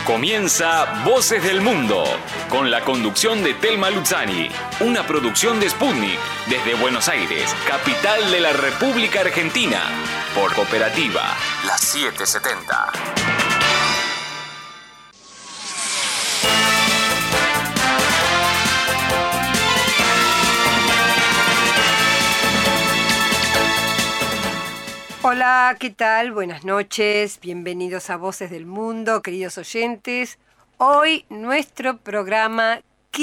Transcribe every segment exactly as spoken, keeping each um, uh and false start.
Comienza Voces del Mundo, con la conducción de Telma Luzzani, una producción de Sputnik, desde Buenos Aires, capital de la República Argentina, por Cooperativa, la setecientos setenta. Hola, ¿qué tal? Buenas noches, bienvenidos a Voces del Mundo, queridos oyentes. Hoy nuestro programa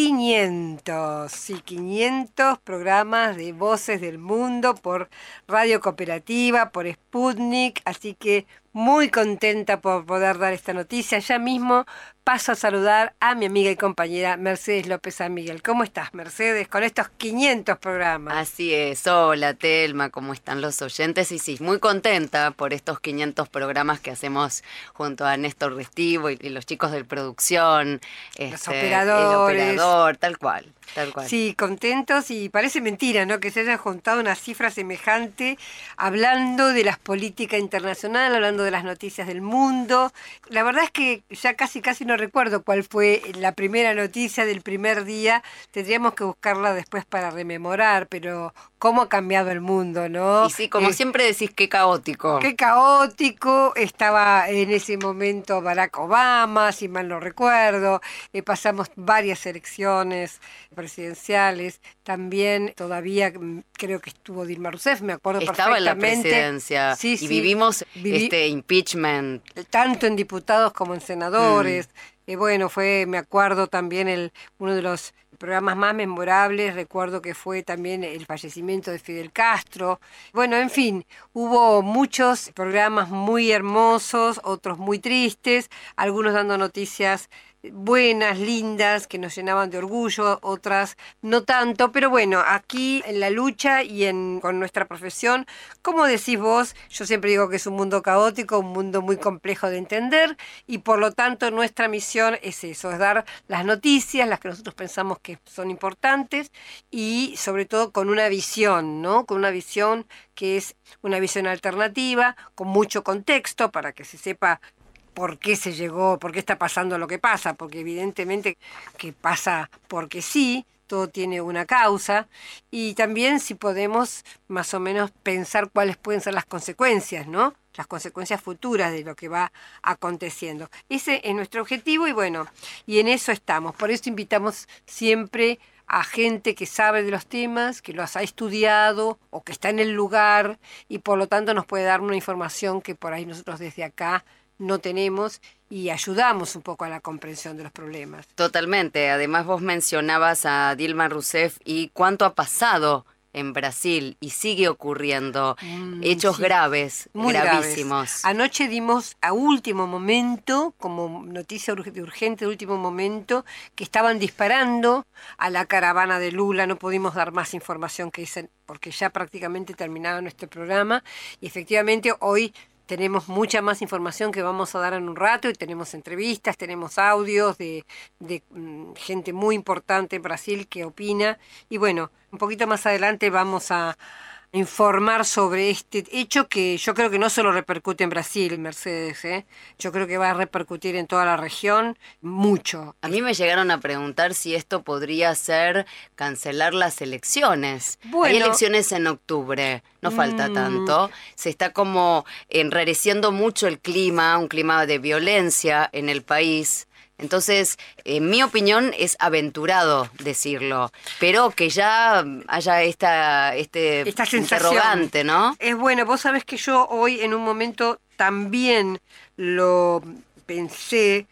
quinientos, sí, quinientos programas de Voces del Mundo por Radio Cooperativa, por Sputnik, así que muy contenta por poder dar esta noticia. Ya mismo paso a saludar a mi amiga y compañera Mercedes López San Miguel. ¿Cómo estás, Mercedes, con estos quinientos programas? Así es. Hola, Telma, ¿cómo están los oyentes? Y sí, muy contenta por estos quinientos programas que hacemos junto a Néstor Restivo y, y los chicos de producción. Los este, operadores. El operador, tal cual, tal cual. Sí, contentos, y parece mentira, ¿no?, que se hayan juntado una cifra semejante hablando de las políticas internacionales, hablando de las noticias del mundo. La verdad es que ya casi casi no recuerdo cuál fue la primera noticia del primer día. Tendríamos que buscarla después para rememorar, pero cómo ha cambiado el mundo, ¿no? Y sí, como Eh, siempre decís, qué caótico. Qué caótico. Estaba en ese momento Barack Obama, si mal no recuerdo. Eh, pasamos varias elecciones presidenciales. También todavía mm, creo que estuvo Dilma Rousseff, me acuerdo Estaba en la perfectamente. presidencia. Sí, y sí. vivimos Vivi- este impeachment. tanto en diputados como en senadores. Mm. Eh, bueno, fue, me acuerdo también, el uno de los programas más memorables, recuerdo que fue también el fallecimiento de Fidel Castro. Bueno, en fin, hubo muchos programas muy hermosos, otros muy tristes, algunos dando noticias buenas, lindas, que nos llenaban de orgullo, otras no tanto, pero bueno, aquí en la lucha y en con nuestra profesión, como decís vos, yo siempre digo que es un mundo caótico, un mundo muy complejo de entender, y por lo tanto nuestra misión es eso, es dar las noticias, las que nosotros pensamos que son importantes, y sobre todo con una visión, ¿no? Con una visión que es una visión alternativa, con mucho contexto, para que se sepa por qué se llegó, por qué está pasando lo que pasa, porque evidentemente que pasa porque sí, todo tiene una causa, y también si podemos más o menos pensar cuáles pueden ser las consecuencias, ¿no? Las consecuencias futuras de lo que va aconteciendo. Ese es nuestro objetivo y bueno, y en eso estamos. Por eso invitamos siempre a gente que sabe de los temas, que los ha estudiado o que está en el lugar, y por lo tanto nos puede dar una información que por ahí nosotros desde acá no tenemos, y ayudamos un poco a la comprensión de los problemas. Totalmente. Además vos mencionabas a Dilma Rousseff y cuánto ha pasado en Brasil y sigue ocurriendo. Mm, hechos sí, graves, muy gravísimos. Graves. Anoche dimos a último momento, como noticia de urgente de último momento, que estaban disparando a la caravana de Lula. No pudimos dar más información que esa porque ya prácticamente terminaba nuestro programa, y efectivamente hoy tenemos mucha más información que vamos a dar en un rato, y tenemos entrevistas, tenemos audios de, de um, gente muy importante en Brasil que opina. Y bueno, un poquito más adelante vamos a informar sobre este hecho que yo creo que no solo repercute en Brasil, Mercedes, ¿eh? Yo creo que va a repercutir en toda la región mucho. A mí me llegaron a preguntar si esto podría ser cancelar las elecciones. Bueno, hay elecciones en octubre, no mmm, falta tanto. Se está como enrareciendo mucho el clima, un clima de violencia en el país. Entonces, en mi opinión, es aventurado decirlo, pero que ya haya esta, este esta interrogante, ¿no? Es bueno, vos sabés que yo hoy en un momento también lo pensé,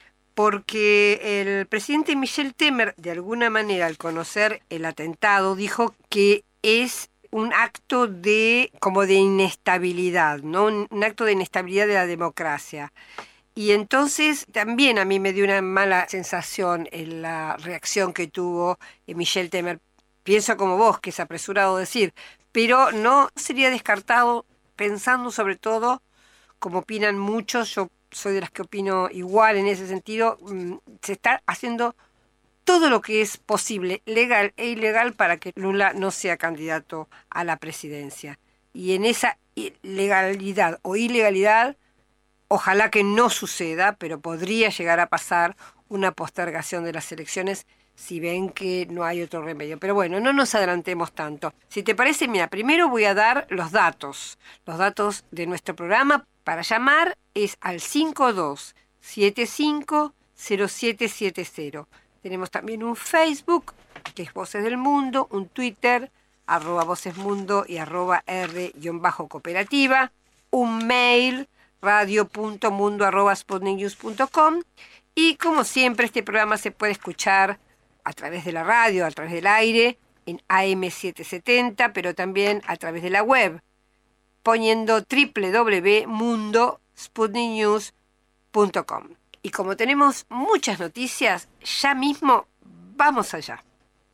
porque el presidente Michel Temer, de alguna manera, al conocer el atentado, dijo que es un acto de, como de inestabilidad, ¿no? Un, un acto de inestabilidad de la democracia. Y entonces también a mí me dio una mala sensación en la reacción que tuvo Michel Temer. Pienso como vos, que es apresurado decir, pero no sería descartado, pensando sobre todo, como opinan muchos, yo soy de las que opino igual en ese sentido, se está haciendo todo lo que es posible, legal e ilegal, para que Lula no sea candidato a la presidencia. Y en esa legalidad o ilegalidad, Ojalá que no suceda, pero podría llegar a pasar una postergación de las elecciones si ven que no hay otro remedio. Pero bueno, no nos adelantemos tanto. Si te parece, mira, primero voy a dar los datos. Los datos de nuestro programa para llamar es al cinco dos siete cinco cero siete siete cero. Tenemos también un Facebook, que es Voces del Mundo, un Twitter, arroba vocesmundo y arroba r-cooperativa, un mail, radio.mundo arroba sputniknews punto com, y como siempre este programa se puede escuchar a través de la radio, a través del aire, en A M setecientos setenta, pero también a través de la web, poniendo doble u doble u doble u punto mundo sputnik news punto com. Y como tenemos muchas noticias, ya mismo vamos allá.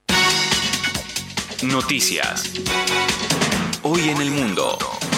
Noticias. Hoy en el mundo.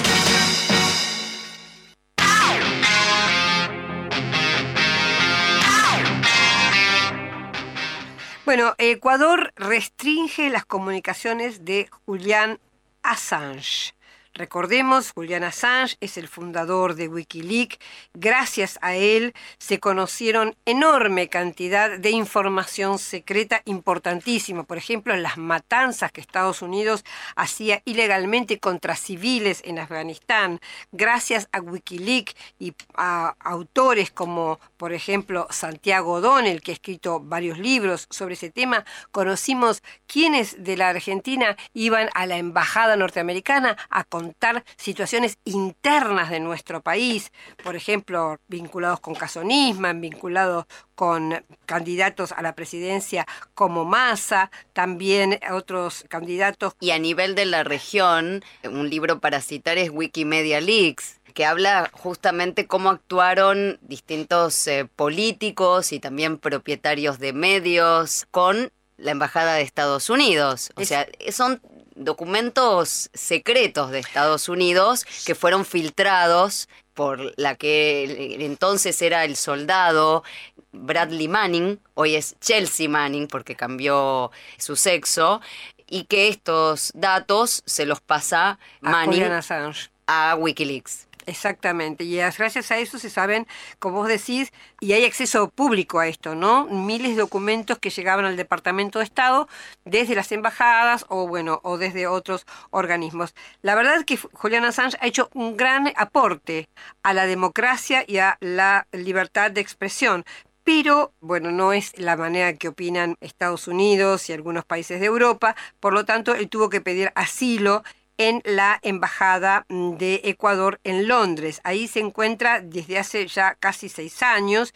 Bueno, Ecuador restringe las comunicaciones de Julian Assange. Recordemos, Julian Assange es el fundador de Wikileaks. Gracias a él se conocieron enorme cantidad de información secreta importantísima. Por ejemplo, las matanzas que Estados Unidos hacía ilegalmente contra civiles en Afganistán. Gracias a Wikileaks y a autores como, por ejemplo, Santiago O'Donnell, que ha escrito varios libros sobre ese tema, conocimos quiénes de la Argentina iban a la embajada norteamericana a contar situaciones internas de nuestro país, por ejemplo, vinculados con Caso Nisman, vinculados con candidatos a la presidencia como Massa, también otros candidatos. Y a nivel de la región, un libro para citar es Wikimedia Leaks, que habla justamente cómo actuaron distintos eh, políticos y también propietarios de medios con la Embajada de Estados Unidos. O es... sea, son documentos secretos de Estados Unidos que fueron filtrados por la que entonces era el soldado Bradley Manning, hoy es Chelsea Manning porque cambió su sexo, y que estos datos se los pasa Manning a Wikileaks. Exactamente, y gracias a eso se saben, como vos decís, y hay acceso público a esto, ¿no? Miles de documentos que llegaban al Departamento de Estado desde las embajadas o, bueno, o desde otros organismos. La verdad es que Julian Assange ha hecho un gran aporte a la democracia y a la libertad de expresión. Pero, bueno, no es la manera que opinan Estados Unidos y algunos países de Europa, por lo tanto, él tuvo que pedir asilo en la Embajada de Ecuador en Londres. Ahí se encuentra desde hace ya casi seis años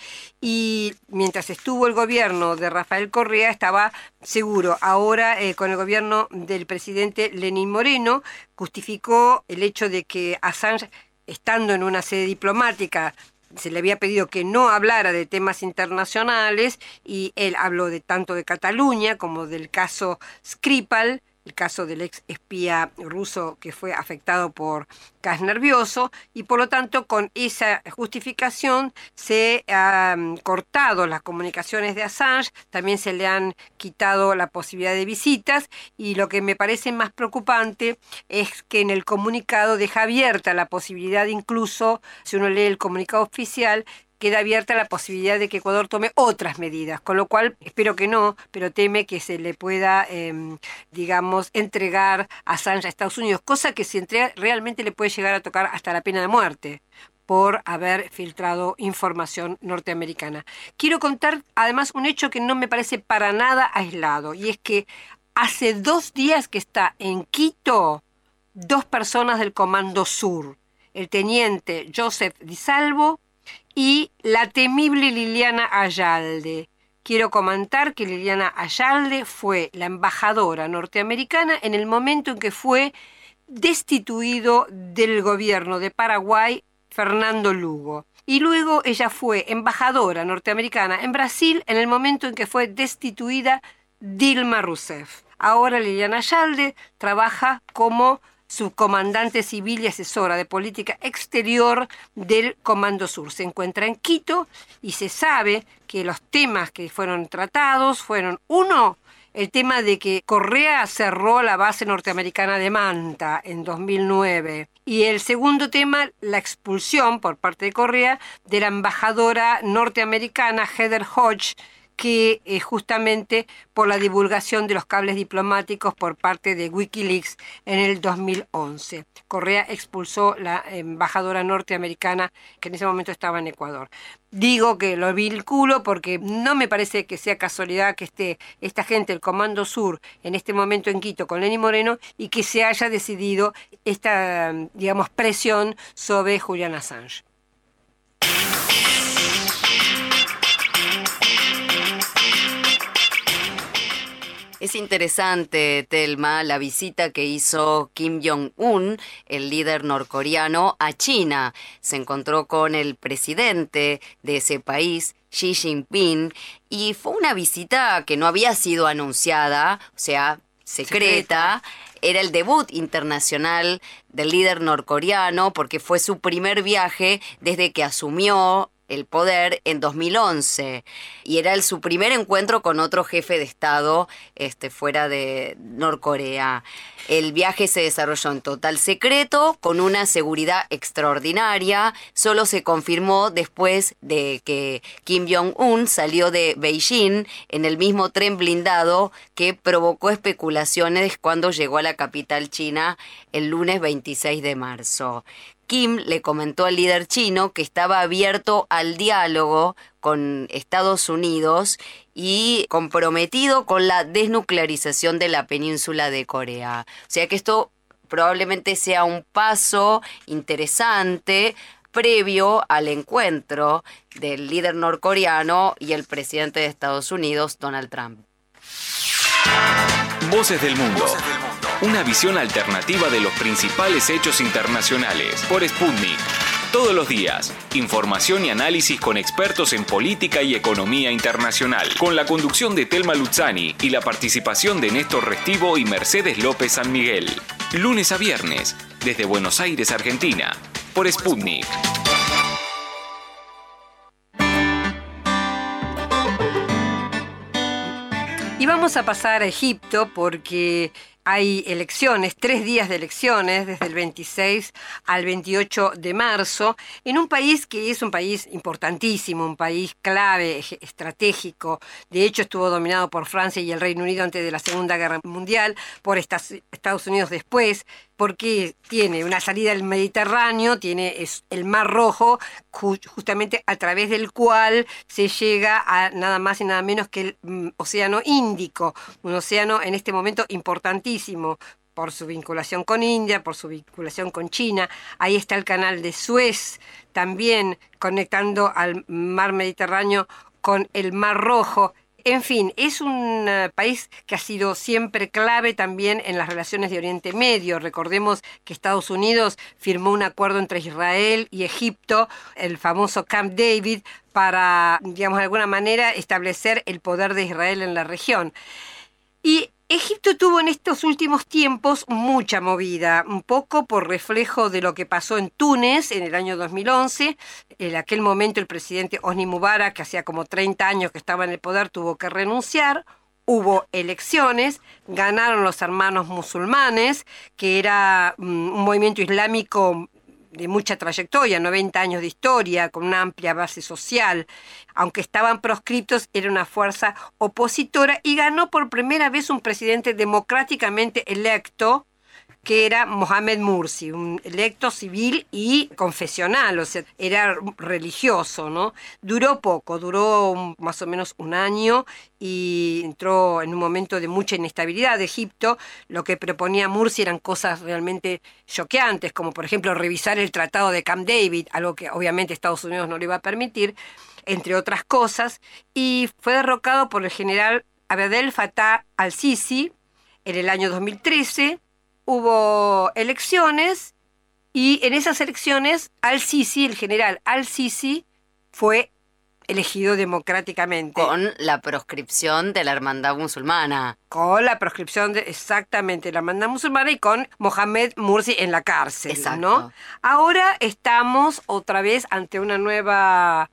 y mientras estuvo el gobierno de Rafael Correa estaba seguro. Ahora, eh, con el gobierno del presidente Lenín Moreno, justificó el hecho de que Assange, estando en una sede diplomática, se le había pedido que no hablara de temas internacionales y él habló de tanto de Cataluña como del caso Skripal, el caso del ex espía ruso que fue afectado por gas nervioso, y por lo tanto con esa justificación se han cortado las comunicaciones de Assange, también se le han quitado la posibilidad de visitas, y lo que me parece más preocupante es que en el comunicado deja abierta la posibilidad, incluso si uno lee el comunicado oficial, queda abierta la posibilidad de que Ecuador tome otras medidas, con lo cual espero que no, pero teme que se le pueda, eh, digamos, entregar a Assange a Estados Unidos, cosa que si entrega realmente le puede llegar a tocar hasta la pena de muerte por haber filtrado información norteamericana. Quiero contar además un hecho que no me parece para nada aislado, y es que hace dos días que está en Quito dos personas del Comando Sur, el teniente Joseph Di Salvo y la temible Liliana Ayalde. Quiero comentar que Liliana Ayalde fue la embajadora norteamericana en el momento en que fue destituido del gobierno de Paraguay Fernando Lugo. Y luego ella fue embajadora norteamericana en Brasil en el momento en que fue destituida Dilma Rousseff. Ahora Liliana Ayalde trabaja como subcomandante civil y asesora de política exterior del Comando Sur. Se encuentra en Quito y se sabe que los temas que fueron tratados fueron, uno, el tema de que Correa cerró la base norteamericana de Manta en dos mil nueve. Y el segundo tema, la expulsión por parte de Correa de la embajadora norteamericana Heather Hodge, que eh, justamente por la divulgación de los cables diplomáticos por parte de Wikileaks en el dos mil once. Correa expulsó la embajadora norteamericana que en ese momento estaba en Ecuador. Digo que lo vinculo porque no me parece que sea casualidad que esté esta gente, el Comando Sur, en este momento en Quito con Lenín Moreno y que se haya decidido esta, digamos, presión sobre Julian Assange. Es interesante, Telma, la visita que hizo Kim Jong-un, el líder norcoreano, a China. Se encontró con el presidente de ese país, Xi Jinping, y fue una visita que no había sido anunciada, o sea, secreta. Secreta. Era el debut internacional del líder norcoreano porque fue su primer viaje desde que asumió el poder en dos mil once y era el, su primer encuentro con otro jefe de Estado este, fuera de Norcorea. El viaje se desarrolló en total secreto, con una seguridad extraordinaria. Solo se confirmó después de que Kim Jong-un salió de Beijing en el mismo tren blindado que provocó especulaciones cuando llegó a la capital china el lunes veintiséis de marzo. Kim le comentó al líder chino que estaba abierto al diálogo con Estados Unidos y comprometido con la desnuclearización de la península de Corea. O sea que esto probablemente sea un paso interesante previo al encuentro del líder norcoreano y el presidente de Estados Unidos, Donald Trump. Voces del Mundo. Voces del Mundo. Una visión alternativa de los principales hechos internacionales por Sputnik. Todos los días, información y análisis con expertos en política y economía internacional, con la conducción de Telma Luzzani y la participación de Néstor Restivo y Mercedes López San Miguel. Lunes a viernes, desde Buenos Aires, Argentina, por Sputnik. Y vamos a pasar a Egipto porque hay elecciones, tres días de elecciones, desde el veintiséis al veintiocho de marzo, en un país que es un país importantísimo, un país clave, estratégico. De hecho, estuvo dominado por Francia y el Reino Unido antes de la Segunda Guerra Mundial, por Estados Unidos después, porque tiene una salida al Mediterráneo, tiene el Mar Rojo, justamente a través del cual se llega a nada más y nada menos que el um, Océano Índico, un océano en este momento importantísimo por su vinculación con India, por su vinculación con China. Ahí está el canal de Suez, también conectando al mar Mediterráneo con el Mar Rojo. En fin, es un uh, país que ha sido siempre clave también en las relaciones de Oriente Medio. Recordemos que Estados Unidos firmó un acuerdo entre Israel y Egipto, el famoso Camp David, para, digamos, de alguna manera establecer el poder de Israel en la región. Y Egipto tuvo en estos últimos tiempos mucha movida, un poco por reflejo de lo que pasó en Túnez en el año dos mil once. En aquel momento el presidente Hosni Mubarak, que hacía como treinta años que estaba en el poder, tuvo que renunciar. Hubo elecciones, ganaron los hermanos musulmanes, que era um, un movimiento islámico de mucha trayectoria, noventa años de historia, con una amplia base social. Aunque estaban proscriptos, era una fuerza opositora y ganó por primera vez un presidente democráticamente electo, que era Mohamed Mursi, un electo civil y confesional, o sea, era religioso, ¿no? Duró poco, duró un, más o menos un año y entró en un momento de mucha inestabilidad de Egipto. Lo que proponía Mursi eran cosas realmente choqueantes, como por ejemplo revisar el Tratado de Camp David, algo que obviamente Estados Unidos no le iba a permitir, entre otras cosas, y fue derrocado por el general Abdel Fattah al-Sisi en el año dos mil trece. Hubo elecciones y en esas elecciones al-Sisi, el general al-Sisi, fue elegido democráticamente. Con la proscripción de la hermandad musulmana. Con la proscripción de exactamente la hermandad musulmana y con Mohamed Mursi en la cárcel. Exacto. ¿No? Ahora estamos otra vez ante una nueva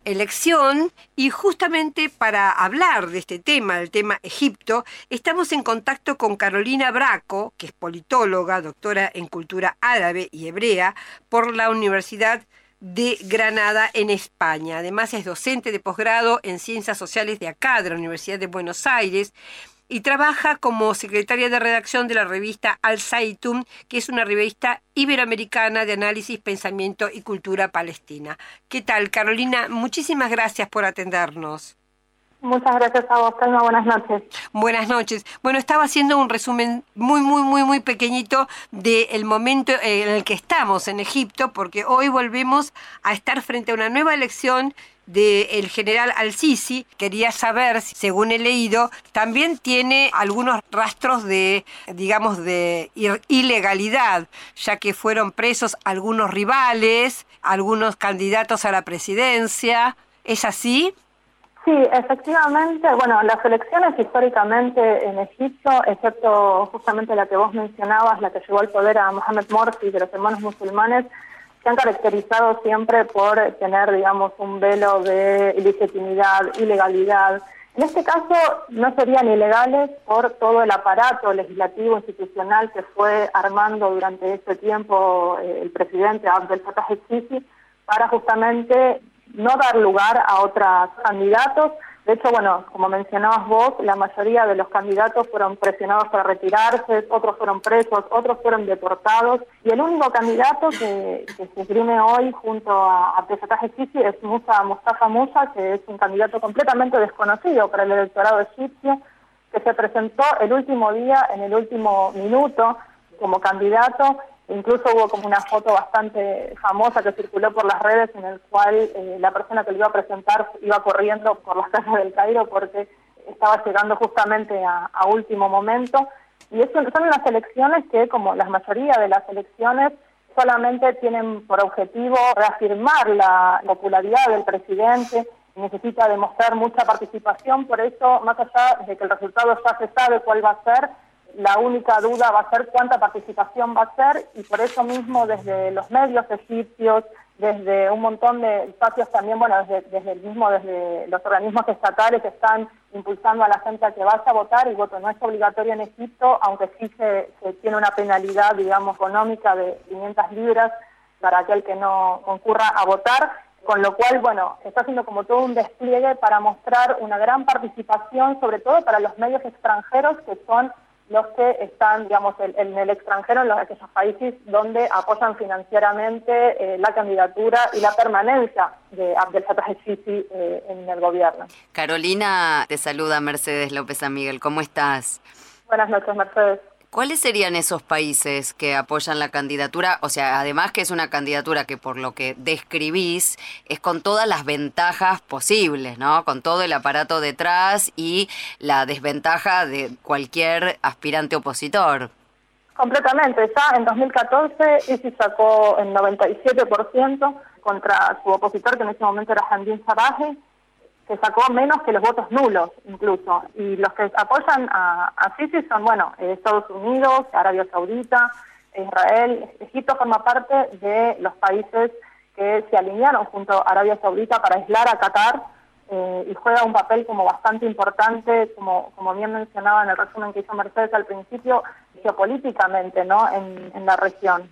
elección, y justamente para hablar de este tema, del tema Egipto, estamos en contacto con Carolina Braco, que es politóloga, doctora en cultura árabe y hebrea por la Universidad de Granada en España. Además es docente de posgrado en Ciencias Sociales de acá, de la Universidad de Buenos Aires, y trabaja como secretaria de redacción de la revista Al Zaytun, que es una revista iberoamericana de análisis, pensamiento y cultura palestina. ¿Qué tal, Carolina? Muchísimas gracias por atendernos. Muchas gracias a vos, Telma. Buenas noches. Buenas noches. Bueno, estaba haciendo un resumen muy, muy, muy, muy pequeñito del momento en el que estamos en Egipto, porque hoy volvemos a estar frente a una nueva elección del general al-Sisi. Quería saber, según he leído, también tiene algunos rastros de, digamos, de ilegalidad, ya que fueron presos algunos rivales, algunos candidatos a la presidencia. ¿Es así? Sí, efectivamente. Bueno, las elecciones históricamente en Egipto, excepto justamente la que vos mencionabas, la que llevó al poder a Mohamed Morsi de los hermanos musulmanes, se han caracterizado siempre por tener, digamos, un velo de ilegitimidad, ilegalidad. En este caso no serían ilegales por todo el aparato legislativo institucional que fue armando durante este tiempo eh, el presidente Abdel Fattah el-Sisi para justamente no dar lugar a otros candidatos. De hecho, bueno, como mencionabas vos, la mayoría de los candidatos fueron presionados para retirarse, otros fueron presos, otros fueron deportados, y el único candidato que, que se esgrime hoy junto a Abdel Fattah el-Sisi es Musa Mustafa Musa, que es un candidato completamente desconocido para el electorado egipcio, que se presentó el último día, en el último minuto, como candidato. Incluso hubo como una foto bastante famosa que circuló por las redes en el cual eh, la persona que lo iba a presentar iba corriendo por las calles del Cairo porque estaba llegando justamente a, a último momento. Y eso son unas elecciones que, como la mayoría de las elecciones, solamente tienen por objetivo reafirmar la popularidad del presidente. Necesita demostrar mucha participación, por eso, más allá de que el resultado ya se sabe cuál va a ser, la única duda va a ser cuánta participación va a ser, y por eso mismo desde los medios egipcios, desde un montón de espacios también, bueno, desde, desde el mismo, desde los organismos estatales que están impulsando a la gente a que vaya a votar. El voto no es obligatorio en Egipto, aunque sí se, se tiene una penalidad, digamos, económica de quinientas libras para aquel que no concurra a votar, con lo cual, bueno, se está haciendo como todo un despliegue para mostrar una gran participación, sobre todo para los medios extranjeros, que son los que están, digamos, en, en el extranjero, en los, aquellos países donde apoyan financieramente eh, la candidatura y la permanencia de Abdel Fattah el-Sisi eh, en el gobierno. Carolina, te saluda Mercedes López San Miguel. ¿Cómo estás? Buenas noches, Mercedes. ¿Cuáles serían esos países que apoyan la candidatura? O sea, además que es una candidatura que por lo que describís es con todas las ventajas posibles, ¿no? Con todo el aparato detrás y la desventaja de cualquier aspirante opositor. Completamente. Ya en dos mil catorce ISIS sacó el noventa y siete por ciento contra su opositor, que en ese momento era Hamdin Sabahi, que sacó menos que los votos nulos incluso. Y los que apoyan a, a Sisi son, bueno, eh, Estados Unidos, Arabia Saudita, Israel. Egipto forma parte de los países que se alinearon junto a Arabia Saudita para aislar a Qatar eh, y juega un papel como bastante importante, como, como bien mencionaba en el resumen que hizo Mercedes al principio, geopolíticamente, ¿no?, en, en la región.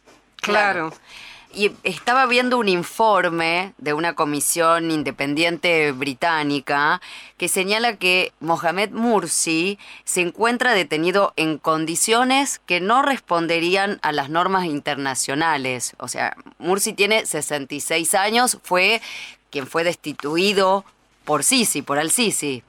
Claro. Y estaba viendo un informe de una comisión independiente británica que señala que Mohamed Morsi se encuentra detenido en condiciones que no responderían a las normas internacionales. O sea, Morsi tiene sesenta y seis años, fue quien fue destituido por Sisi, por al-Sisi.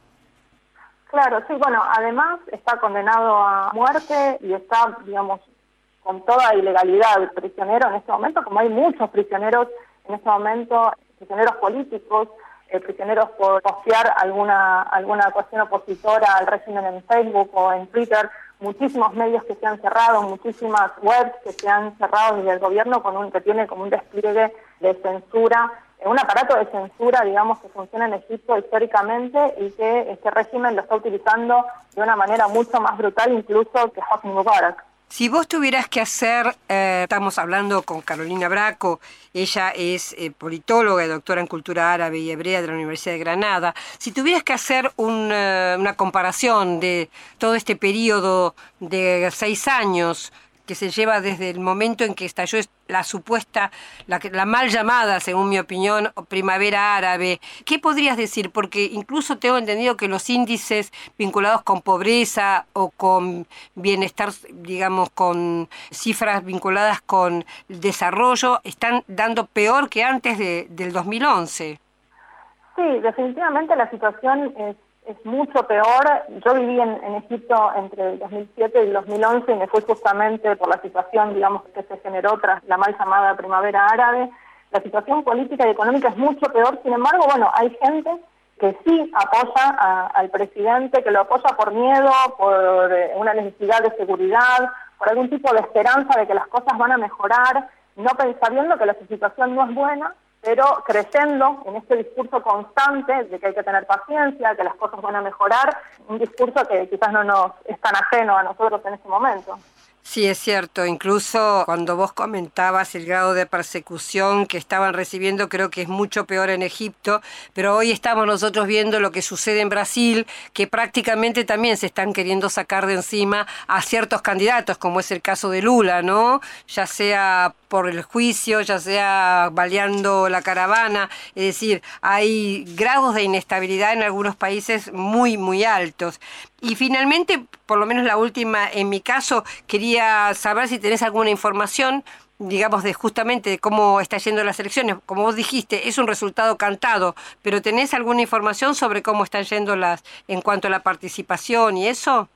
Claro, sí, bueno, además está condenado a muerte y está, digamos, con toda ilegalidad el prisionero en este momento, como hay muchos prisioneros en este momento, prisioneros políticos, eh, prisioneros por postear alguna alguna cuestión opositora al régimen en Facebook o en Twitter, muchísimos medios que se han cerrado, muchísimas webs que se han cerrado desde el gobierno con un que tiene como un despliegue de censura, eh, un aparato de censura, digamos, que funciona en Egipto históricamente y que este régimen lo está utilizando de una manera mucho más brutal incluso que Hosni Mubarak. Si vos tuvieras que hacer, eh, estamos hablando con Carolina Bracco, ella es eh, politóloga y doctora en cultura árabe y hebrea de la Universidad de Granada. Si tuvieras que hacer un, uh, una comparación de todo este periodo de seis años que se lleva desde el momento en que estalló la supuesta, la, la mal llamada, según mi opinión, primavera árabe, ¿qué podrías decir? Porque incluso tengo entendido que los índices vinculados con pobreza o con bienestar, digamos, con cifras vinculadas con desarrollo, están dando peor que antes de, del dos mil once. Sí, definitivamente la situación es es mucho peor. Yo viví en, en Egipto entre el dos mil siete y el dos mil once y me fui justamente por la situación, digamos, que se generó tras la mal llamada primavera árabe. La situación política y económica es mucho peor. Sin embargo, bueno, hay gente que sí apoya a, al presidente, que lo apoya por miedo, por eh, una necesidad de seguridad, por algún tipo de esperanza de que las cosas van a mejorar, no sabiendo que la situación no es buena, pero creyendo en este discurso constante de que hay que tener paciencia, que las cosas van a mejorar, un discurso que quizás no nos es tan ajeno a nosotros en este momento. Sí, es cierto. Incluso cuando vos comentabas el grado de persecución que estaban recibiendo, creo que es mucho peor en Egipto, pero hoy estamos nosotros viendo lo que sucede en Brasil, que prácticamente también se están queriendo sacar de encima a ciertos candidatos, como es el caso de Lula, ¿no? Ya sea por el juicio, ya sea baleando la caravana, es decir, hay grados de inestabilidad en algunos países muy, muy altos. Y finalmente, por lo menos la última, en mi caso, quería saber si tenés alguna información, digamos, de justamente de cómo está yendo las elecciones. Como vos dijiste, es un resultado cantado, pero ¿tenés alguna información sobre cómo están yendo las en cuanto a la participación y eso?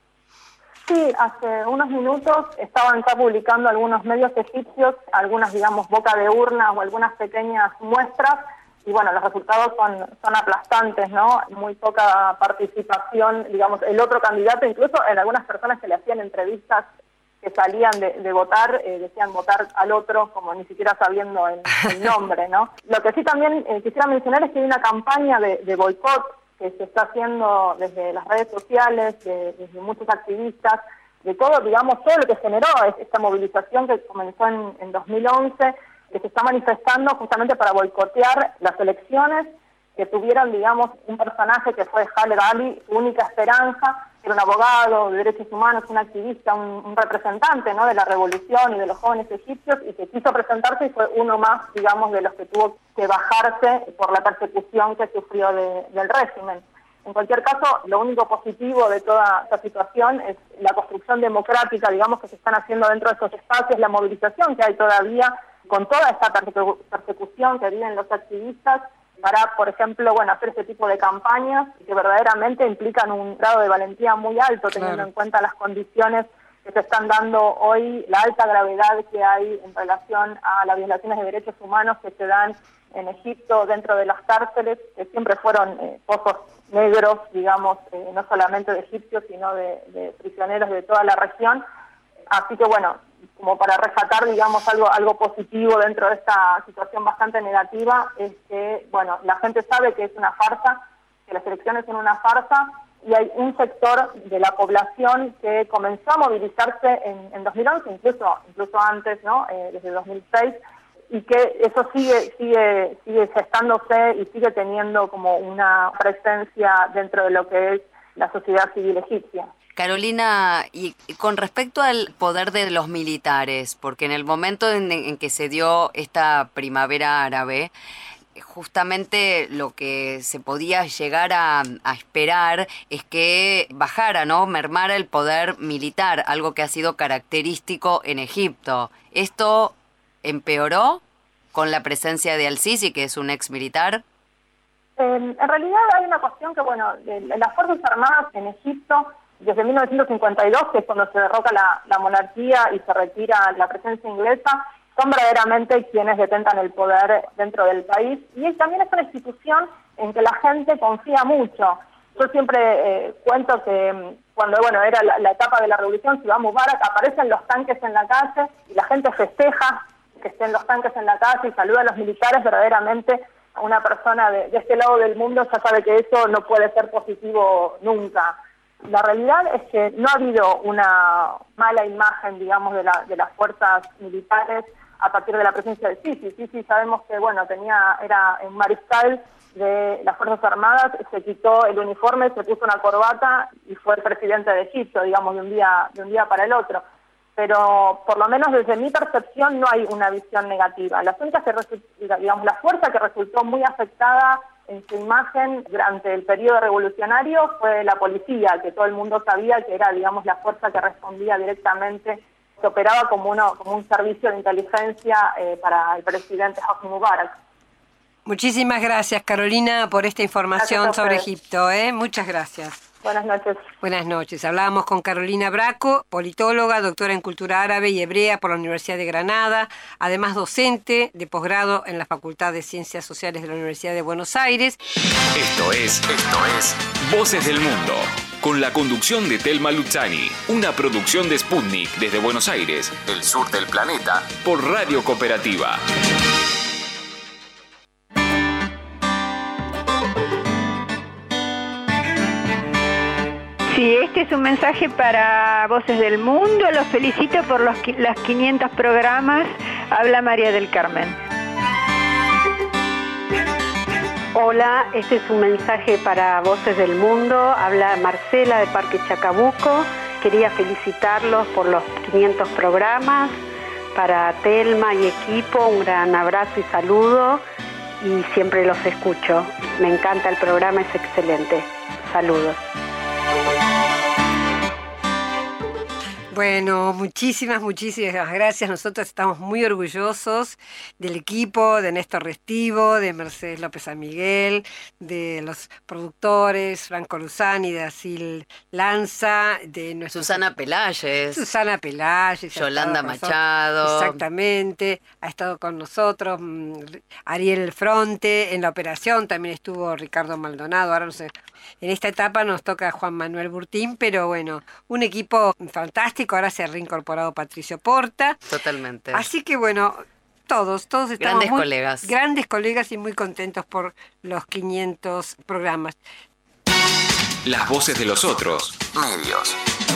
Sí, hace unos minutos estaban ya publicando algunos medios egipcios, algunas, digamos, boca de urna o algunas pequeñas muestras, y bueno, los resultados son, son aplastantes, ¿no? Muy poca participación, digamos, el otro candidato, incluso en algunas personas que le hacían entrevistas que salían de, de votar, eh, decían votar al otro, como ni siquiera sabiendo el, el nombre, ¿no? Lo que sí también eh, quisiera mencionar es que hay una campaña de, de boicot que se está haciendo desde las redes sociales, de, desde muchos activistas, de todo, digamos, todo lo que generó esta movilización que comenzó en, en dos mil once, que se está manifestando justamente para boicotear las elecciones, que tuvieron, digamos, un personaje que fue Khaled Ali, su única esperanza, era un abogado de derechos humanos, un activista, un, un representante, ¿no?, de la revolución y de los jóvenes egipcios, y que quiso presentarse y fue uno más, digamos, de los que tuvo que bajarse por la persecución que sufrió de, del régimen. En cualquier caso, lo único positivo de toda esta situación es la construcción democrática, digamos, que se están haciendo dentro de estos espacios, la movilización que hay todavía con toda esta persecu- persecución que viven los activistas, para, por ejemplo, bueno, hacer este tipo de campañas que verdaderamente implican un grado de valentía muy alto, teniendo claro. en cuenta las condiciones que se están dando hoy, la alta gravedad que hay en relación a las violaciones de derechos humanos que se dan en Egipto dentro de las cárceles, que siempre fueron eh, pozos negros, digamos, eh, no solamente de egipcios, sino de, de prisioneros de toda la región. Así que, bueno, como para rescatar, digamos, algo algo positivo dentro de esta situación bastante negativa, es que, bueno, la gente sabe que es una farsa, que las elecciones son una farsa, y hay un sector de la población que comenzó a movilizarse en, en dos mil once, incluso incluso antes, ¿no?, eh, desde dos mil seis, y que eso sigue sigue sigue gestándose y sigue teniendo como una presencia dentro de lo que es la sociedad civil egipcia. Carolina, y con respecto al poder de los militares, porque en el momento en, en que se dio esta primavera árabe, justamente lo que se podía llegar a, a esperar es que bajara, ¿no?, mermara el poder militar, algo que ha sido característico en Egipto. ¿Esto empeoró con la presencia de Al-Sisi, que es un ex militar? Eh, en realidad hay una cuestión que, bueno, de, de las Fuerzas Armadas en Egipto, desde mil novecientos cincuenta y dos, que es cuando se derroca la, la monarquía y se retira la presencia inglesa, son verdaderamente quienes detentan el poder dentro del país, y también es una institución en que la gente confía mucho. Yo siempre eh, cuento que cuando bueno era la, la etapa de la revolución, Ciudad Mubarak, aparecen los tanques en la calle y la gente festeja que estén los tanques en la calle y saluda a los militares. Verdaderamente una persona de, de este lado del mundo ya sabe que eso no puede ser positivo nunca. La realidad es que no ha habido una mala imagen, digamos, de, la, de las fuerzas militares a partir de la presencia de Sisi. Sisi sabemos que, bueno, tenía era un mariscal de las Fuerzas Armadas, se quitó el uniforme, se puso una corbata y fue el presidente de Egipto, digamos, de un día, de un día para el otro. Pero por lo menos desde mi percepción no hay una visión negativa. Las únicas que resu- digamos, la fuerza que resultó muy afectada en su imagen durante el periodo revolucionario fue la policía, que todo el mundo sabía que era, digamos, la fuerza que respondía directamente, que operaba como, uno, como un servicio de inteligencia eh, para el presidente Hosni Mubarak. Muchísimas gracias, Carolina, por esta información sobre Egipto. ¿eh? Muchas gracias. Buenas noches. Buenas noches. Hablábamos con Carolina Braco, politóloga, doctora en cultura árabe y hebrea por la Universidad de Granada, además docente de posgrado en la Facultad de Ciencias Sociales de la Universidad de Buenos Aires. Esto es, esto es Voces del Mundo, con la conducción de Telma Luzzani, una producción de Sputnik desde Buenos Aires, el sur del planeta, por Radio Cooperativa. Sí, este es un mensaje para Voces del Mundo. Los felicito por los, los quinientos programas. Habla María del Carmen. Hola, este es un mensaje para Voces del Mundo. Habla Marcela de Parque Chacabuco. Quería felicitarlos por los quinientos programas. Para Telma y equipo, un gran abrazo y saludo. Y siempre los escucho. Me encanta el programa, es excelente. Saludos. Bueno, muchísimas, muchísimas gracias. Nosotros estamos muy orgullosos del equipo, de Néstor Restivo, de Mercedes López San Miguel, de los productores, Franco Luzani, de Asil Lanza, de nuestra Susana Pelayes. Susana Pelayes. Yolanda Machado. Exactamente, ha estado con nosotros. Ariel Fronte, en la operación también estuvo Ricardo Maldonado. Ahora no sé, en esta etapa nos toca Juan Manuel Burtín, pero bueno, un equipo fantástico. Ahora se ha reincorporado Patricio Porta. Totalmente. Así que bueno, todos, todos estamos grandes muy, colegas. Grandes colegas y muy contentos por los quinientos programas. Las voces de los otros medios.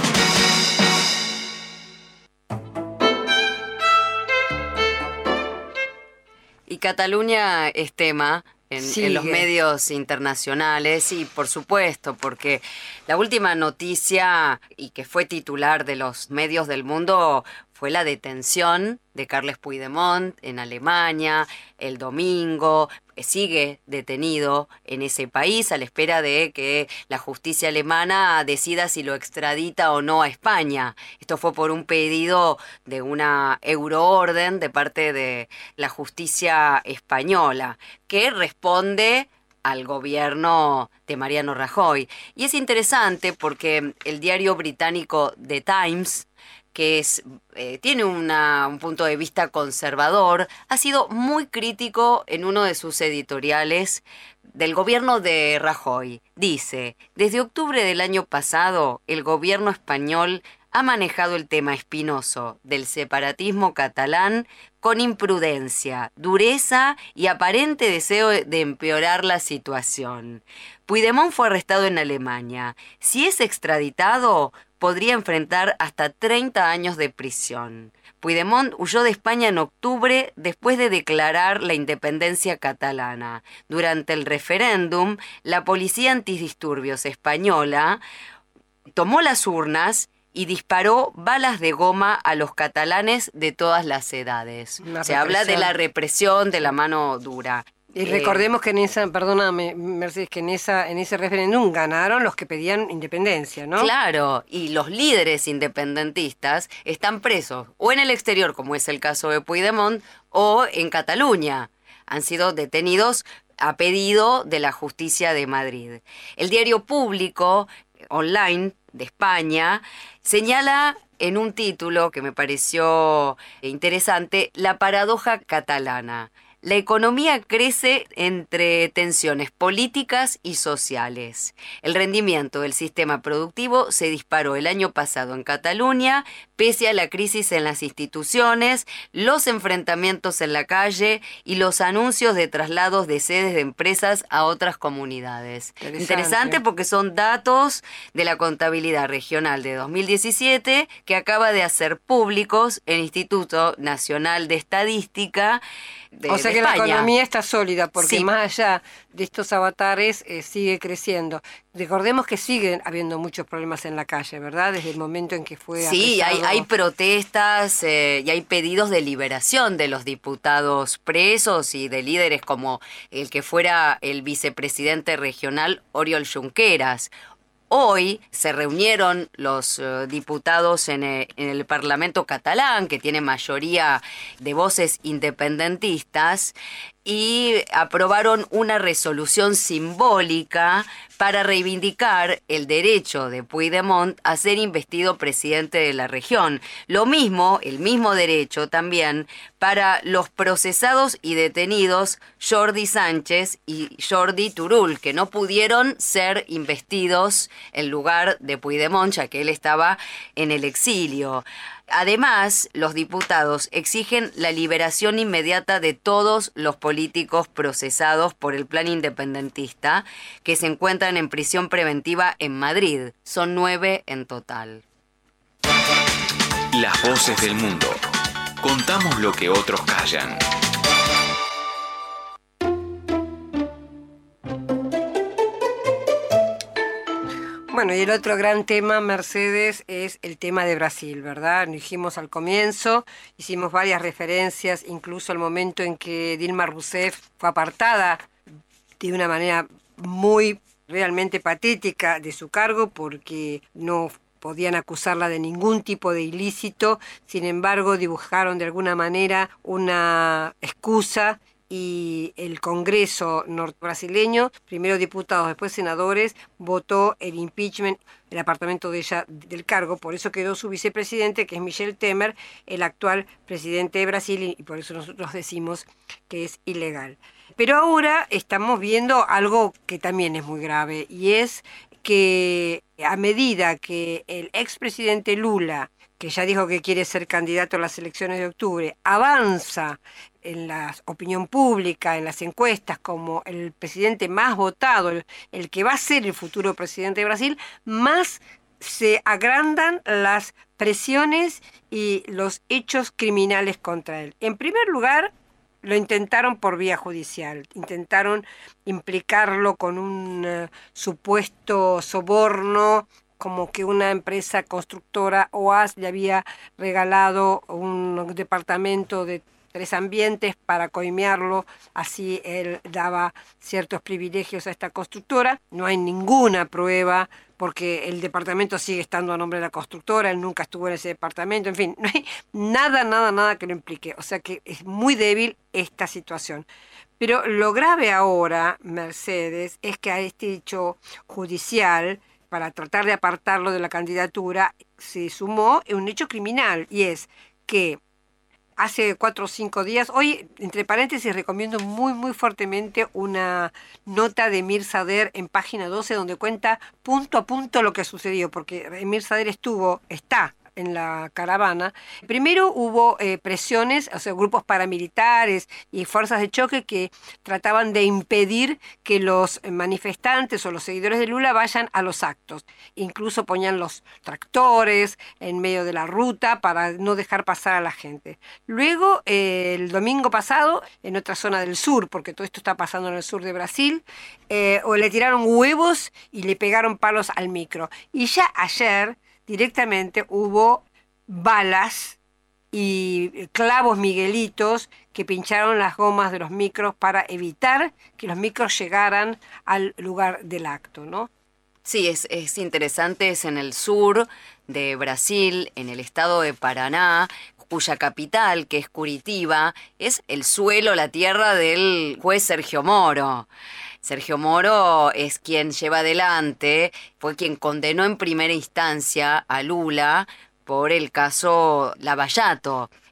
Y Cataluña es tema en, en los medios internacionales y por supuesto porque la última noticia y que fue titular de los medios del mundo fue la detención de Carles Puigdemont en Alemania el domingo. Sigue detenido en ese país a la espera de que la justicia alemana decida si lo extradita o no a España. Esto fue por un pedido de una euroorden de parte de la justicia española, que responde al gobierno de Mariano Rajoy. Y es interesante porque el diario británico The Times, que es, eh, tiene una, un punto de vista conservador, ha sido muy crítico en uno de sus editoriales del gobierno de Rajoy. Dice, desde octubre del año pasado, el gobierno español ha manejado el tema espinoso del separatismo catalán con imprudencia, dureza y aparente deseo de empeorar la situación. Puigdemont fue arrestado en Alemania. Si es extraditado, podría enfrentar hasta treinta años de prisión. Puigdemont huyó de España en octubre después de declarar la independencia catalana. Durante el referéndum, la policía antidisturbios española tomó las urnas y disparó balas de goma a los catalanes de todas las edades. Una Se represión. Habla de la represión, de la mano dura. Y recordemos que en esa, perdóname, Mercedes, que en esa en ese referéndum ganaron los que pedían independencia, ¿no? Claro, y los líderes independentistas están presos, o en el exterior, como es el caso de Puigdemont, o en Cataluña. Han sido detenidos a pedido de la justicia de Madrid. El diario Público, online, de España, señala en un título que me pareció interesante, la paradoja catalana. La economía crece entre tensiones políticas y sociales. El rendimiento del sistema productivo se disparó el año pasado en Cataluña, pese a la crisis en las instituciones, los enfrentamientos en la calle y los anuncios de traslados de sedes de empresas a otras comunidades. Interesante, Interesante porque son datos de la contabilidad regional de dos mil diecisiete que acaba de hacer públicos el Instituto Nacional de Estadística de, o sea de que España. La economía está sólida porque sí. más allá de estos avatares eh, sigue creciendo. Recordemos que siguen habiendo muchos problemas en la calle, ¿verdad? Desde el momento en que fue Sí, hay, apresado. hay protestas eh, y hay pedidos de liberación de los diputados presos y de líderes como el que fuera el vicepresidente regional Oriol Junqueras. Hoy se reunieron los uh, diputados en, eh, en el Parlamento catalán, que tiene mayoría de voces independentistas, y aprobaron una resolución simbólica para reivindicar el derecho de Puigdemont a ser investido presidente de la región. Lo mismo, el mismo derecho también para los procesados y detenidos Jordi Sánchez y Jordi Turull, que no pudieron ser investidos en lugar de Puigdemont, ya que él estaba en el exilio. Además, los diputados exigen la liberación inmediata de todos los políticos procesados por el plan independentista que se encuentran en prisión preventiva en Madrid. Son nueve en total. Las voces del mundo. Contamos lo que otros callan. Bueno, y el otro gran tema, Mercedes, es el tema de Brasil, ¿verdad? Lo dijimos al comienzo, hicimos varias referencias, incluso al momento en que Dilma Rousseff fue apartada de una manera muy realmente patética de su cargo porque no podían acusarla de ningún tipo de ilícito, sin embargo dibujaron de alguna manera una excusa y el Congreso norbrasileño, primero diputados, después senadores, votó el impeachment, el apartamento de ella del cargo, por eso quedó su vicepresidente, que es Michel Temer, el actual presidente de Brasil, y por eso nosotros decimos que es ilegal. Pero ahora estamos viendo algo que también es muy grave, y es que a medida que el expresidente Lula, que ya dijo que quiere ser candidato a las elecciones de octubre, avanza en la opinión pública, en las encuestas, como el presidente más votado, el, el que va a ser el futuro presidente de Brasil, más se agrandan las presiones y los hechos criminales contra él. En primer lugar, lo intentaron por vía judicial, intentaron implicarlo con un uh, supuesto soborno, como que una empresa constructora O A S le había regalado un departamento de tres ambientes para coimearlo, así él daba ciertos privilegios a esta constructora. No hay ninguna prueba porque el departamento sigue estando a nombre de la constructora, él nunca estuvo en ese departamento, en fin, no hay nada, nada, nada que lo implique. O sea que es muy débil esta situación. Pero lo grave ahora, Mercedes, es que a este hecho judicial, para tratar de apartarlo de la candidatura, se sumó un hecho criminal, y es que hace cuatro o cinco días, hoy, entre paréntesis, recomiendo muy, muy fuertemente una nota de Emir Sader en página doce, donde cuenta punto a punto lo que sucedió, porque Emir Sader estuvo, está en la caravana. Primero hubo eh, presiones, o sea, grupos paramilitares y fuerzas de choque que trataban de impedir que los manifestantes o los seguidores de Lula vayan a los actos. Incluso ponían los tractores en medio de la ruta para no dejar pasar a la gente. Luego, eh, el domingo pasado, en otra zona del sur, porque todo esto está pasando en el sur de Brasil, eh, o le tiraron huevos y le pegaron palos al micro. Y ya ayer directamente hubo balas y clavos miguelitos que pincharon las gomas de los micros para evitar que los micros llegaran al lugar del acto, ¿no? Sí, es, es interesante, es en el sur de Brasil, en el estado de Paraná, cuya capital, que es Curitiba, es el suelo, la tierra del juez Sergio Moro. Sergio Moro es quien lleva adelante, fue quien condenó en primera instancia a Lula por el caso Lava Jato.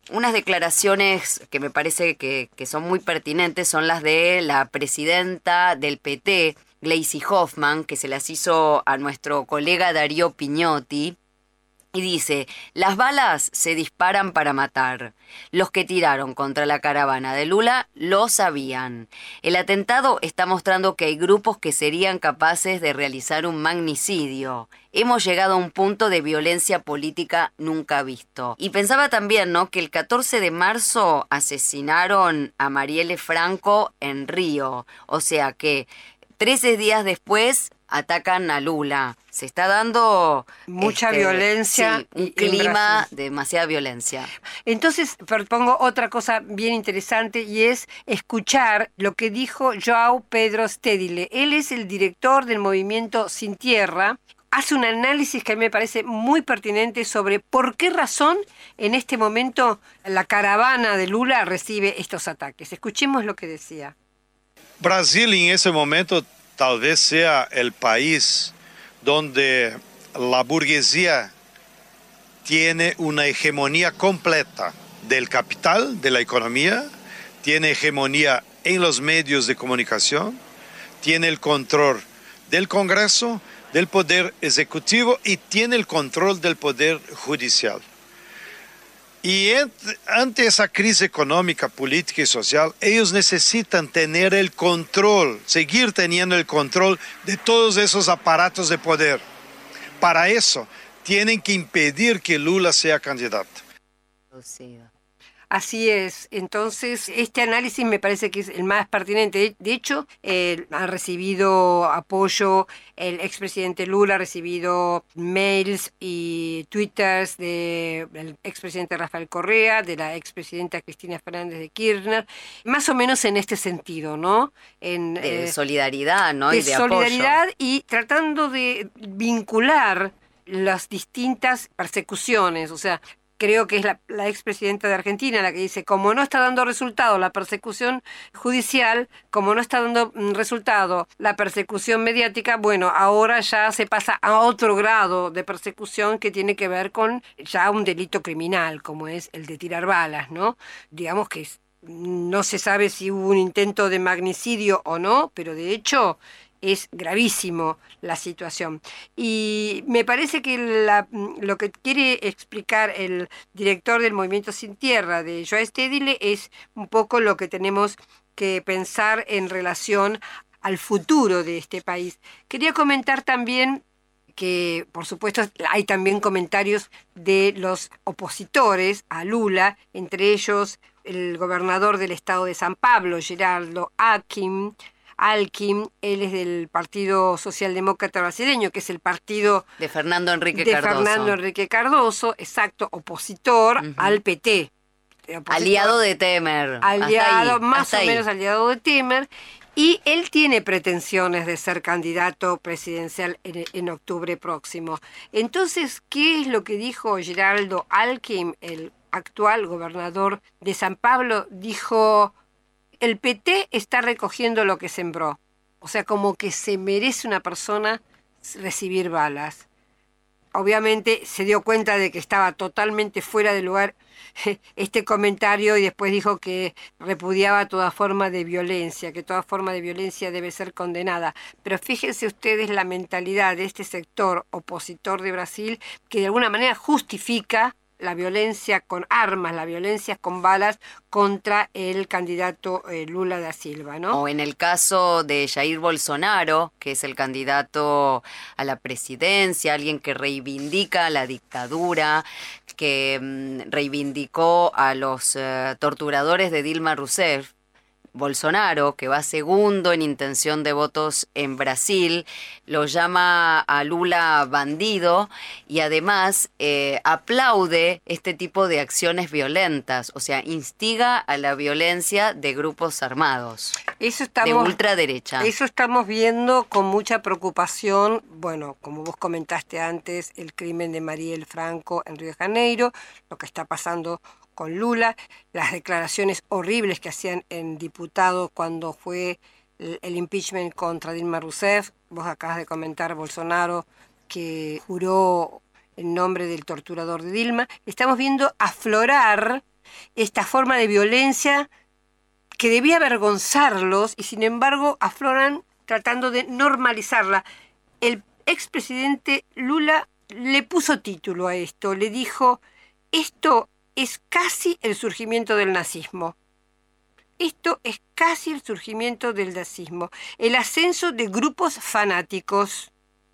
unas declaraciones que me parece que, que son muy pertinentes son las de la presidenta del P T, Gleisi Hoffmann, que se las hizo a nuestro colega Darío Pignotti. Y dice, las balas se disparan para matar. Los que tiraron contra la caravana de Lula lo sabían. El atentado está mostrando que hay grupos que serían capaces de realizar un magnicidio. Hemos llegado a un punto de violencia política nunca visto. Y pensaba también, ¿no?, que el catorce de marzo asesinaron a Marielle Franco en Río. O sea que trece días después atacan a Lula. Se está dando mucha este, violencia, sí, un clima de demasiada violencia. Entonces propongo otra cosa bien interesante y es escuchar lo que dijo João Pedro Stedile. Él es el director del movimiento Sin Tierra. Hace un análisis que a mí me parece muy pertinente sobre por qué razón en este momento la caravana de Lula recibe estos ataques. Escuchemos lo que decía. Brasil en ese momento tal vez sea el país donde la burguesía tiene una hegemonía completa del capital, de la economía, tiene hegemonía en los medios de comunicación, tiene el control del Congreso, del Poder Ejecutivo y tiene el control del Poder Judicial. Y ante esa crisis económica, política y social, ellos necesitan tener el control, seguir teniendo el control de todos esos aparatos de poder. Para eso, tienen que impedir que Lula sea candidato. Así es. Entonces, este análisis me parece que es el más pertinente. De hecho, eh, ha recibido apoyo, el expresidente Lula ha recibido mails y twitters del expresidente Rafael Correa, de la expresidenta Cristina Fernández de Kirchner, más o menos en este sentido, ¿no? En, de eh, solidaridad, ¿no? De, y de solidaridad apoyo. Y tratando de vincular las distintas persecuciones, o sea, creo que es la, la expresidenta de Argentina la que dice, como no está dando resultado la persecución judicial, como no está dando resultado la persecución mediática, bueno, ahora ya se pasa a otro grado de persecución que tiene que ver con ya un delito criminal, como es el de tirar balas, ¿no? Digamos que no se sabe si hubo un intento de magnicidio o no, pero de hecho es gravísimo la situación. Y me parece que la, lo que quiere explicar el director del Movimiento Sin Tierra, de João Stedile, es un poco lo que tenemos que pensar en relación al futuro de este país. Quería comentar también que, por supuesto, hay también comentarios de los opositores a Lula, entre ellos el gobernador del estado de San Pablo, Geraldo Alckmin, Alckmin, él es del Partido Socialdemócrata Brasileño, que es el partido de Fernando Enrique de Cardoso. Fernando Enrique Cardoso, exacto, opositor uh-huh. al P T. Opositor, aliado de Temer. Aliado, ahí, más o ahí. menos aliado de Temer. Y él tiene pretensiones de ser candidato presidencial en, en octubre próximo. Entonces, ¿qué es lo que dijo Geraldo Alckmin, el actual gobernador de San Pablo? Dijo: el P T está recogiendo lo que sembró. O sea, como que se merece una persona recibir balas. Obviamente se dio cuenta de que estaba totalmente fuera de lugar este comentario y después dijo que repudiaba toda forma de violencia, que toda forma de violencia debe ser condenada. Pero fíjense ustedes la mentalidad de este sector opositor de Brasil, que de alguna manera justifica la violencia con armas, la violencia con balas contra el candidato eh, Lula da Silva, ¿no? O en el caso de Jair Bolsonaro, que es el candidato a la presidencia, alguien que reivindica la dictadura, que mmm, reivindicó a los uh, torturadores de Dilma Rousseff. Bolsonaro, que va segundo en intención de votos en Brasil, lo llama a Lula bandido y además eh, aplaude este tipo de acciones violentas, o sea, instiga a la violencia de grupos armados, eso estamos, de ultraderecha. Eso estamos viendo con mucha preocupación. Bueno, como vos comentaste antes, el crimen de Marielle Franco en Río de Janeiro, lo que está pasando con Lula, las declaraciones horribles que hacían en diputados cuando fue el, el impeachment contra Dilma Rousseff. Vos acabas de comentar Bolsonaro, que juró en nombre del torturador de Dilma. Estamos viendo aflorar esta forma de violencia que debía avergonzarlos y sin embargo afloran tratando de normalizarla. El expresidente Lula le puso título a esto, le dijo, esto es casi el surgimiento del nazismo. Esto es casi el surgimiento del nazismo, el ascenso de grupos fanáticos.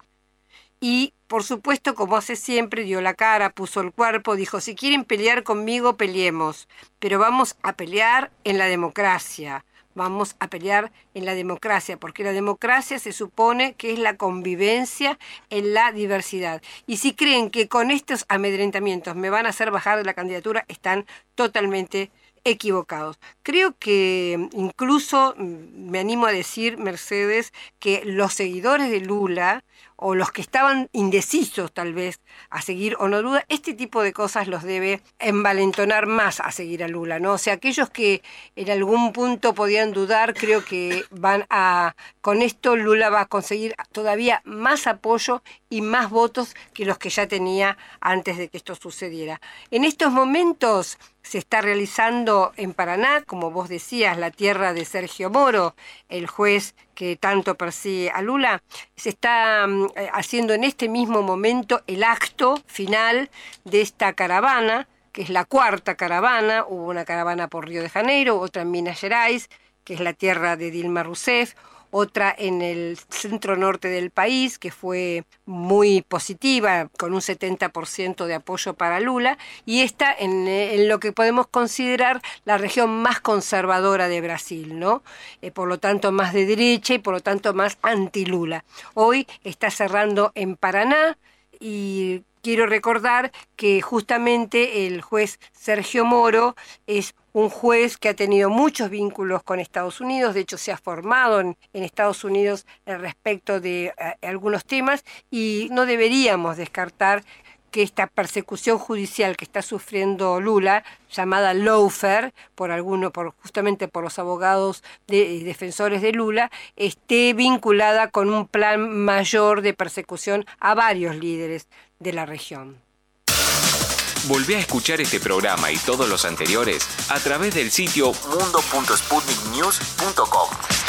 Y, por supuesto, como hace siempre, dio la cara, puso el cuerpo, dijo, si quieren pelear conmigo, peleemos, pero vamos a pelear en la democracia. Vamos a pelear en la democracia, porque la democracia se supone que es la convivencia en la diversidad. Y si creen que con estos amedrentamientos me van a hacer bajar de la candidatura, están totalmente equivocados. Creo que incluso me animo a decir, Mercedes, que los seguidores de Lula o los que estaban indecisos tal vez a seguir o no duda, este tipo de cosas los debe envalentonar más a seguir a Lula, ¿no? O sea, aquellos que en algún punto podían dudar, creo que van a, con esto Lula va a conseguir todavía más apoyo y más votos que los que ya tenía antes de que esto sucediera. En estos momentos se está realizando en Paraná, como vos decías, la tierra de Sergio Moro, el juez que tanto persigue a Lula. Se está haciendo en este mismo momento el acto final de esta caravana, que es la cuarta caravana. Hubo una caravana por Río de Janeiro, otra en Minas Gerais, que es la tierra de Dilma Rousseff, otra en el centro norte del país, que fue muy positiva, con un setenta por ciento de apoyo para Lula, y esta en, en lo que podemos considerar la región más conservadora de Brasil, ¿no? Eh, por lo tanto más de derecha y por lo tanto más anti-Lula. Hoy está cerrando en Paraná y quiero recordar que justamente el juez Sergio Moro es un juez que ha tenido muchos vínculos con Estados Unidos, de hecho se ha formado en, en Estados Unidos respecto de eh, algunos temas, y no deberíamos descartar que esta persecución judicial que está sufriendo Lula, llamada lawfare, por alguno, por, justamente por los abogados de, y defensores de Lula, esté vinculada con un plan mayor de persecución a varios líderes de la región. Volvé a escuchar este programa y todos los anteriores a través del sitio mundo punto sputnik news punto com.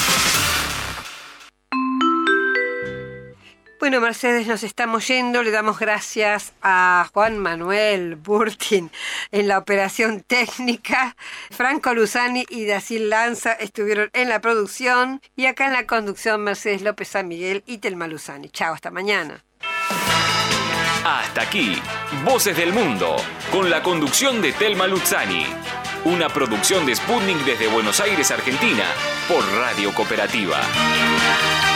Bueno, Mercedes, nos estamos yendo. Le damos gracias a Juan Manuel Burtin en la operación técnica. Franco Luzani y Dacil Lanza estuvieron en la producción. Y acá en la conducción, Mercedes López San Miguel y Telma Luzani. Chao, hasta mañana. Hasta aquí, Voces del Mundo, con la conducción de Telma Luzani. Una producción de Sputnik desde Buenos Aires, Argentina, por Radio Cooperativa.